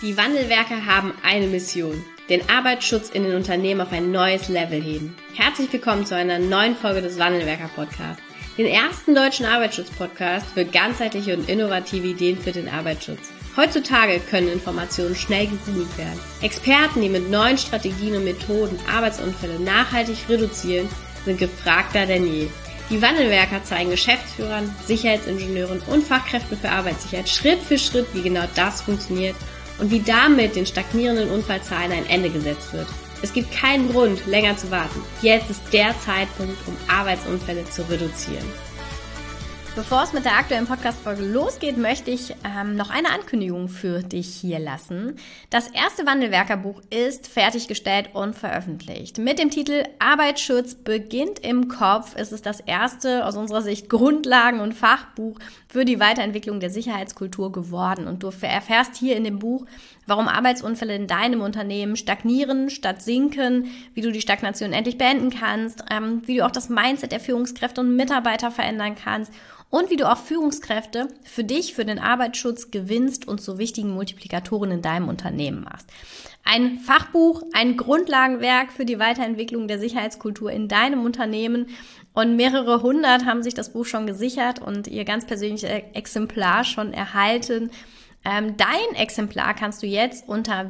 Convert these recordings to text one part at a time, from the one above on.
Die Wandelwerker haben eine Mission: den Arbeitsschutz in den Unternehmen auf ein neues Level heben. Herzlich willkommen zu einer neuen Folge des Wandelwerker-Podcasts, den ersten deutschen Arbeitsschutz-Podcast für ganzheitliche und innovative Ideen für den Arbeitsschutz. Heutzutage können Informationen schnell gegoogelt werden. Experten, die mit neuen Strategien und Methoden Arbeitsunfälle nachhaltig reduzieren, sind gefragter denn je. Die Wandelwerker zeigen Geschäftsführern, Sicherheitsingenieuren und Fachkräften für Arbeitssicherheit Schritt für Schritt, wie genau das funktioniert und wie damit den stagnierenden Unfallzahlen ein Ende gesetzt wird. Es gibt keinen Grund, länger zu warten. Jetzt ist der Zeitpunkt, um Arbeitsunfälle zu reduzieren. Bevor es mit der aktuellen Podcast-Folge losgeht, möchte ich noch eine Ankündigung für dich hier lassen. Das erste Wandelwerkerbuch ist fertiggestellt und veröffentlicht. Mit dem Titel Arbeitsschutz beginnt im Kopf ist es das erste, aus unserer Sicht, Grundlagen- und Fachbuch für die Weiterentwicklung der Sicherheitskultur geworden. Und du erfährst hier in dem Buch, warum Arbeitsunfälle in deinem Unternehmen stagnieren statt sinken, wie du die Stagnation endlich beenden kannst, wie du auch das Mindset der Führungskräfte und Mitarbeiter verändern kannst und wie du auch Führungskräfte für dich, für den Arbeitsschutz gewinnst und zu wichtigen Multiplikatoren in deinem Unternehmen machst. Ein Fachbuch, ein Grundlagenwerk für die Weiterentwicklung der Sicherheitskultur in deinem Unternehmen, und mehrere hundert haben sich das Buch schon gesichert und ihr ganz persönliches Exemplar schon erhalten. Dein Exemplar kannst du jetzt unter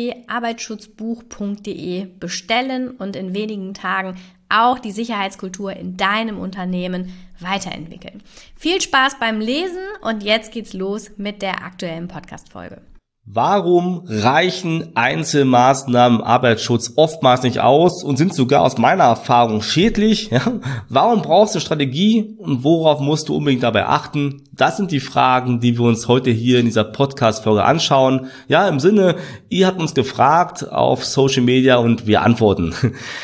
www.arbeitsschutzbuch.de bestellen und in wenigen Tagen auch die Sicherheitskultur in deinem Unternehmen weiterentwickeln. Viel Spaß beim Lesen und jetzt geht's los mit der aktuellen Podcast-Folge. Warum reichen Einzelmaßnahmen im Arbeitsschutz oftmals nicht aus und sind sogar aus meiner Erfahrung schädlich? Ja? Warum brauchst du Strategie und worauf musst du unbedingt dabei achten? Das sind die Fragen, die wir uns heute hier in dieser Podcast-Folge anschauen. Ja, im Sinne, ihr habt uns gefragt auf Social Media und wir antworten.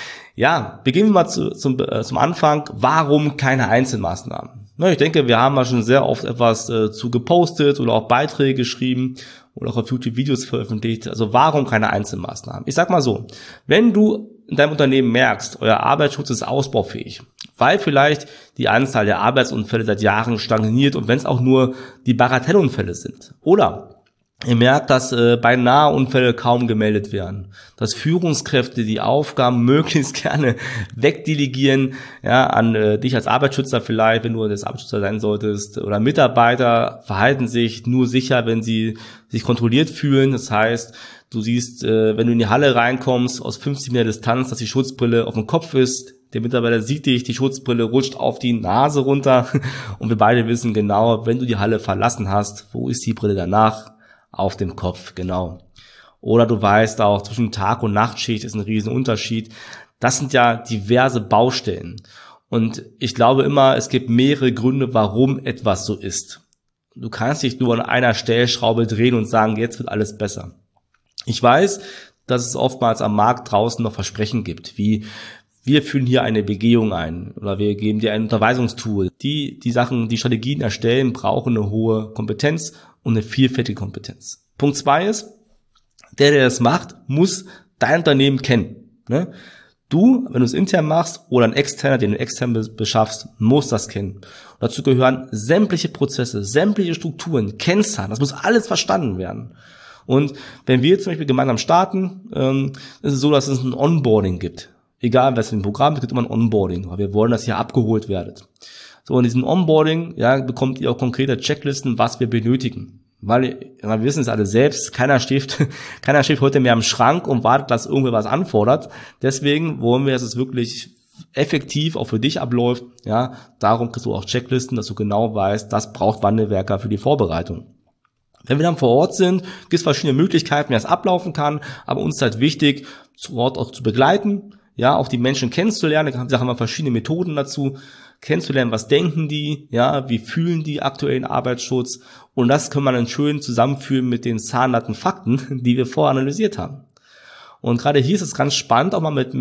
Ja, beginnen wir mal zum Anfang. Warum keine Einzelmaßnahmen? Na, ich denke, wir haben ja schon sehr oft etwas zu gepostet oder auch Beiträge geschrieben oder auch auf YouTube Videos veröffentlicht. Also warum keine Einzelmaßnahmen? Ich sag mal so, wenn du in deinem Unternehmen merkst, euer Arbeitsschutz ist ausbaufähig, weil vielleicht die Anzahl der Arbeitsunfälle seit Jahren stagniert und wenn es auch nur die Bagatellunfälle sind, oder ihr merkt, dass bei Nahunfälle kaum gemeldet werden, dass Führungskräfte die Aufgaben möglichst gerne wegdelegieren, ja, an dich als Arbeitsschützer vielleicht, wenn du das Arbeitsschützer sein solltest, oder Mitarbeiter verhalten sich nur sicher, wenn sie sich kontrolliert fühlen. Das heißt, du siehst, wenn du in die Halle reinkommst, aus 50 Meter Distanz, dass die Schutzbrille auf dem Kopf ist. Der Mitarbeiter sieht dich, die Schutzbrille rutscht auf die Nase runter und wir beide wissen genau, wenn du die Halle verlassen hast, wo ist die Brille danach? Auf dem Kopf, genau. Oder du weißt auch, zwischen Tag- und Nachtschicht ist ein riesen Unterschied. Das sind ja diverse Baustellen. Und ich glaube immer, es gibt mehrere Gründe, warum etwas so ist. Du kannst dich nur an einer Stellschraube drehen und sagen, jetzt wird alles besser. Ich weiß, dass es oftmals am Markt draußen noch Versprechen gibt, wie wir führen hier eine Begehung ein oder wir geben dir ein Unterweisungstool. Die Strategien erstellen, brauchen eine hohe Kompetenz und eine vielfältige Kompetenz. Punkt 2 ist, der das macht, muss dein Unternehmen kennen. Ne? Du, wenn du es intern machst oder ein Externer, den du extern beschaffst, musst das kennen. Und dazu gehören sämtliche Prozesse, sämtliche Strukturen, Kennzahlen. Das muss alles verstanden werden. Und wenn wir zum Beispiel gemeinsam starten, ist es so, dass es ein Onboarding gibt. Egal, was für ein Programm, es gibt immer ein Onboarding, weil wir wollen, dass ihr abgeholt werdet. So, in diesem Onboarding, ja, bekommt ihr auch konkrete Checklisten, was wir benötigen. Weil wir wissen es alle selbst, keiner steht heute mehr am Schrank und wartet, dass irgendwer was anfordert. Deswegen wollen wir, dass es wirklich effektiv auch für dich abläuft. Ja, darum kriegst du auch Checklisten, dass du genau weißt, das braucht Wandelwerker für die Vorbereitung. Wenn wir dann vor Ort sind, gibt es verschiedene Möglichkeiten, wie das ablaufen kann, aber uns ist halt wichtig, vor Ort auch zu begleiten, ja, auch die Menschen kennenzulernen. Da haben wir verschiedene Methoden dazu, kennenzulernen, was denken die, ja, wie fühlen die aktuellen Arbeitsschutz, und das kann man dann schön zusammenführen mit den zahnharten Fakten, die wir vorher analysiert haben. Und gerade hier ist es ganz spannend, auch mal mit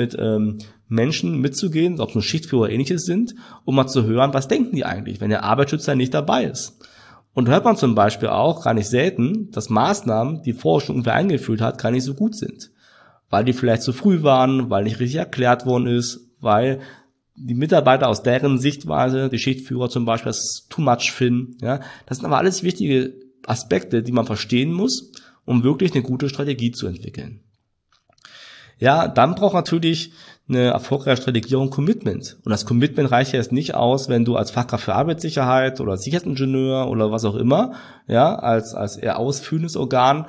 Menschen mitzugehen, ob es ein Schichtführer oder ähnliches sind, um mal zu hören, was denken die eigentlich, wenn der Arbeitsschützer nicht dabei ist. Und da hört man zum Beispiel auch gar nicht selten, dass Maßnahmen, die vorher schon irgendwer eingeführt hat, gar nicht so gut sind. Weil die vielleicht zu früh waren, weil nicht richtig erklärt worden ist, weil die Mitarbeiter aus deren Sichtweise, die Schichtführer zum Beispiel, das too much finden. Ja, das sind aber alles wichtige Aspekte, die man verstehen muss um wirklich eine gute Strategie zu entwickeln. Ja, dann braucht natürlich eine erfolgreiche Strategie auch ein Commitment. Und das Commitment reicht ja jetzt nicht aus, wenn du als Fachkraft für Arbeitssicherheit oder Sicherheitsingenieur oder was auch immer, ja, als eher ausführendes Organ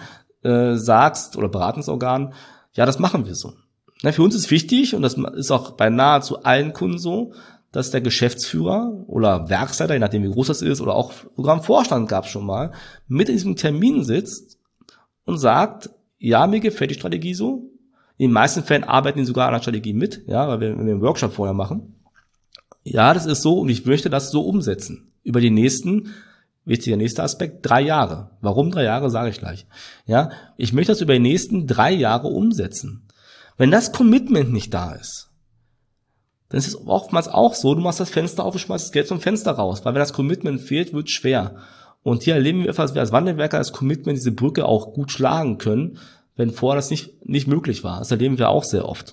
sagst oder beratendes Organ, ja, das machen wir so. Na, für uns ist wichtig, und das ist auch bei nahezu allen Kunden so, dass der Geschäftsführer oder Werksleiter, je nachdem wie groß das ist, oder auch sogar im Vorstand gab es schon mal, mit in diesem Termin sitzt und sagt, ja, mir gefällt die Strategie so. In den meisten Fällen arbeiten die sogar an der Strategie mit, ja, weil wir einen Workshop vorher machen. Ja, das ist so und ich möchte das so umsetzen. Über die nächsten, wichtiger nächster Aspekt, 3 Jahre. Warum 3 Jahre, sage ich gleich. Ja, ich möchte das über die nächsten 3 Jahre umsetzen. Wenn das Commitment nicht da ist, dann ist es oftmals auch so, du machst das Fenster auf und schmeißt das Geld zum Fenster raus. Weil wenn das Commitment fehlt, wird es schwer. Und hier erleben wir etwas, wir als Wandelwerker das Commitment, diese Brücke auch gut schlagen können, wenn vorher das nicht möglich war. Das erleben wir auch sehr oft.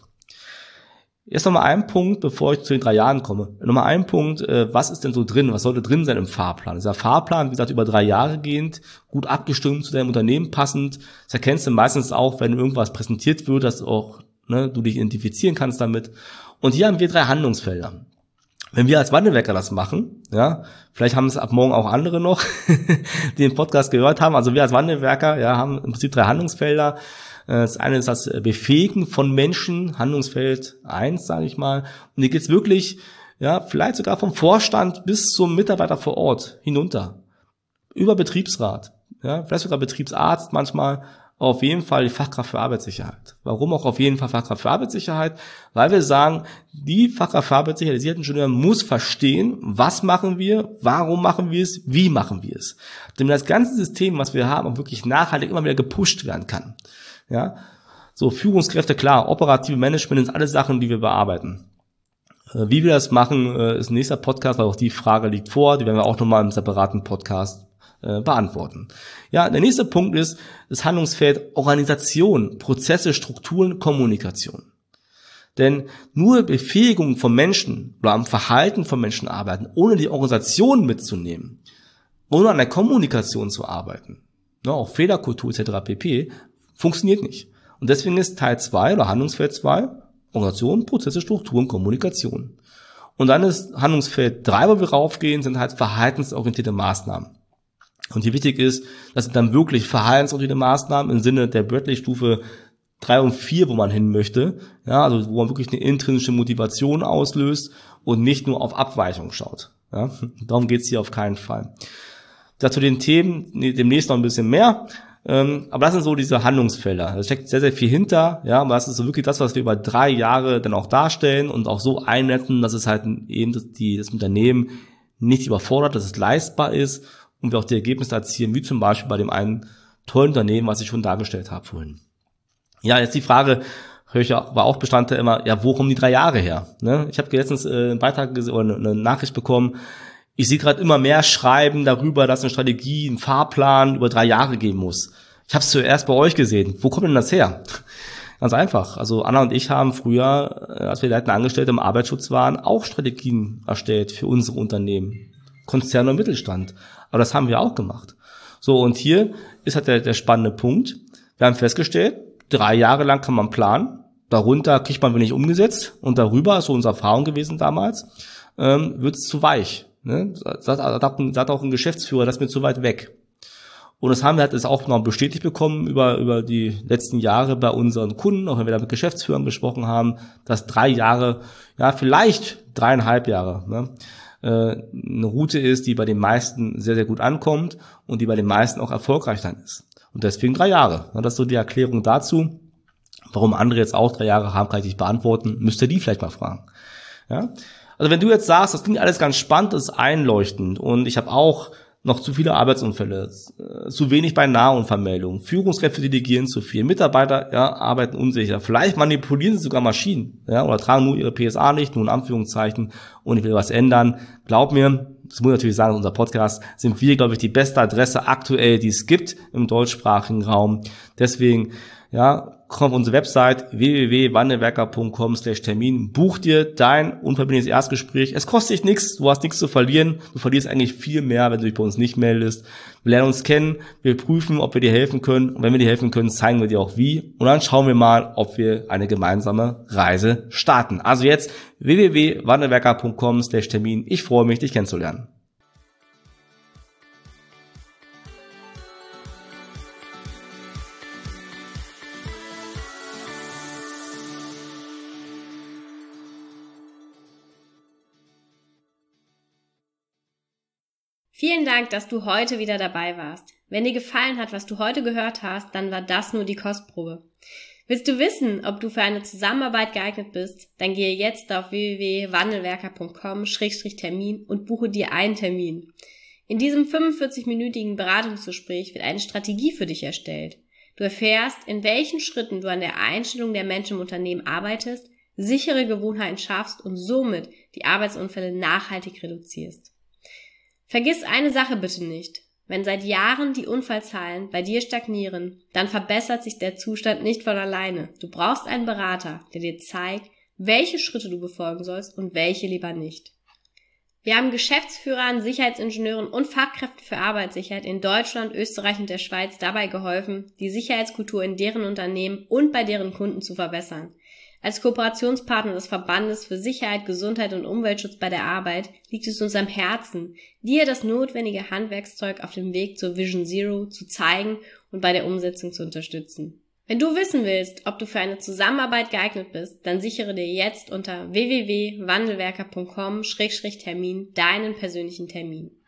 Jetzt nochmal ein Punkt, bevor ich zu den 3 Jahren komme. Nochmal ein Punkt, was ist denn so drin? Was sollte drin sein im Fahrplan? Dieser Fahrplan, wie gesagt, über 3 Jahre gehend, gut abgestimmt zu deinem Unternehmen passend. Das erkennst du meistens auch, wenn irgendwas präsentiert wird, dass auch du dich identifizieren kannst damit. Und hier haben wir 3 Handlungsfelder. Wenn wir als Wandelwerker das machen, ja, vielleicht haben es ab morgen auch andere noch, die den Podcast gehört haben. Also wir als Wandelwerker, ja, haben im Prinzip 3 Handlungsfelder. Das eine ist das Befähigen von Menschen, Handlungsfeld 1, sage ich mal. Und hier geht's wirklich, ja, vielleicht sogar vom Vorstand bis zum Mitarbeiter vor Ort hinunter. Über Betriebsrat, ja, vielleicht sogar Betriebsarzt manchmal. Auf jeden Fall die Fachkraft für Arbeitssicherheit. Warum auch auf jeden Fall Fachkraft für Arbeitssicherheit? Weil wir sagen, die Fachkraft für Arbeitssicherheit, der Sicherheitsingenieur muss verstehen, was machen wir, warum machen wir es, wie machen wir es. Denn das ganze System, was wir haben, auch wirklich nachhaltig immer wieder gepusht werden kann. Ja, so Führungskräfte, klar, operative Management sind alle Sachen, die wir bearbeiten. Wie wir das machen, ist ein nächster Podcast, weil auch die Frage liegt vor, die werden wir auch nochmal im separaten Podcast beantworten. Ja, der nächste Punkt ist das Handlungsfeld Organisation, Prozesse, Strukturen, Kommunikation. Denn nur Befähigung von Menschen oder am Verhalten von Menschen arbeiten, ohne die Organisation mitzunehmen, ohne an der Kommunikation zu arbeiten, auch Fehlerkultur etc. pp., funktioniert nicht. Und deswegen ist Teil 2 oder Handlungsfeld 2 Organisation, Prozesse, Strukturen, Kommunikation. Und dann ist Handlungsfeld 3, wo wir raufgehen, sind halt verhaltensorientierte Maßnahmen. Und hier wichtig ist, dass sind dann wirklich verhaltensorientierte Maßnahmen im Sinne der Bradley-Stufe 3 und 4, wo man hin möchte, ja, also wo man wirklich eine intrinsische Motivation auslöst und nicht nur auf Abweichung schaut. Ja, darum geht's hier auf keinen Fall. Dazu den Themen demnächst noch ein bisschen mehr, aber das sind so diese Handlungsfelder. Da steckt sehr, sehr viel hinter, ja, aber das ist so wirklich das, was wir über 3 Jahre dann auch darstellen und auch so einnetzen, dass es halt eben das Unternehmen nicht überfordert, dass es leistbar ist und wir auch die Ergebnisse erzielen, wie zum Beispiel bei dem einen tollen Unternehmen, was ich schon dargestellt habe vorhin. Ja, jetzt die Frage, war auch Bestandteil immer, ja, wo kommen die 3 Jahre her? Ne? Ich habe letztens einen Beitrag gesehen oder eine Nachricht bekommen, ich sehe gerade immer mehr Schreiben darüber, dass eine Strategie, einen Fahrplan über 3 Jahre geben muss. Ich habe es zuerst bei euch gesehen. Wo kommt denn das her? Ganz einfach. Also Anna und ich haben früher, als wir leitende Angestellte im Arbeitsschutz waren, auch Strategien erstellt für unsere Unternehmen. Konzerne und Mittelstand. Aber das haben wir auch gemacht. So, und hier ist halt der spannende Punkt. Wir haben festgestellt, 3 Jahre lang kann man planen. Darunter kriegt man wenig umgesetzt. Und darüber, ist so unsere Erfahrung gewesen damals, wird es zu weich. Ne? Sagt auch ein Geschäftsführer, das ist mir zu weit weg. Und das haben wir halt jetzt auch noch bestätigt bekommen über die letzten Jahre bei unseren Kunden, auch wenn wir da mit Geschäftsführern gesprochen haben, dass 3 Jahre, ja vielleicht 3,5 Jahre, ne, eine Route ist, die bei den meisten sehr, sehr gut ankommt und die bei den meisten auch erfolgreich dann ist. Und deswegen 3 Jahre. Das ist so die Erklärung dazu. Warum andere jetzt auch 3 Jahre haben, kann ich nicht beantworten. Müsst ihr die vielleicht mal fragen. Ja? Also wenn du jetzt sagst, das klingt alles ganz spannend, das ist einleuchtend und ich habe auch noch zu viele Arbeitsunfälle, zu wenig bei Nahunfallmeldungen, Führungskräfte delegieren zu viel, Mitarbeiter arbeiten unsicher, vielleicht manipulieren sie sogar Maschinen, oder tragen nur ihre PSA nicht, nur in Anführungszeichen, und ich will was ändern. Glaub mir, das muss ich natürlich sagen, unser Podcast sind wir, glaube ich, die beste Adresse aktuell, die es gibt im deutschsprachigen Raum. Deswegen, komm auf unsere Website www.wandelwerker.com/Termin, buch dir dein unverbindliches Erstgespräch. Es kostet dich nichts, du hast nichts zu verlieren. Du verlierst eigentlich viel mehr, wenn du dich bei uns nicht meldest. Wir lernen uns kennen, wir prüfen, ob wir dir helfen können. Und wenn wir dir helfen können, zeigen wir dir auch wie. Und dann schauen wir mal, ob wir eine gemeinsame Reise starten. Also jetzt www.wandelwerker.com/Termin. Ich freue mich, dich kennenzulernen. Vielen Dank, dass du heute wieder dabei warst. Wenn dir gefallen hat, was du heute gehört hast, dann war das nur die Kostprobe. Willst du wissen, ob du für eine Zusammenarbeit geeignet bist? Dann gehe jetzt auf www.wandelwerker.com/Termin und buche dir einen Termin. In diesem 45-minütigen Beratungsgespräch wird eine Strategie für dich erstellt. Du erfährst, in welchen Schritten du an der Einstellung der Menschen im Unternehmen arbeitest, sichere Gewohnheiten schaffst und somit die Arbeitsunfälle nachhaltig reduzierst. Vergiss eine Sache bitte nicht. Wenn seit Jahren die Unfallzahlen bei dir stagnieren, dann verbessert sich der Zustand nicht von alleine. Du brauchst einen Berater, der dir zeigt, welche Schritte du befolgen sollst und welche lieber nicht. Wir haben Geschäftsführern, Sicherheitsingenieuren und Fachkräften für Arbeitssicherheit in Deutschland, Österreich und der Schweiz dabei geholfen, die Sicherheitskultur in deren Unternehmen und bei deren Kunden zu verbessern. Als Kooperationspartner des Verbandes für Sicherheit, Gesundheit und Umweltschutz bei der Arbeit liegt es uns am Herzen, dir das notwendige Handwerkszeug auf dem Weg zur Vision Zero zu zeigen und bei der Umsetzung zu unterstützen. Wenn du wissen willst, ob du für eine Zusammenarbeit geeignet bist, dann sichere dir jetzt unter www.wandelwerker.com/Termin deinen persönlichen Termin.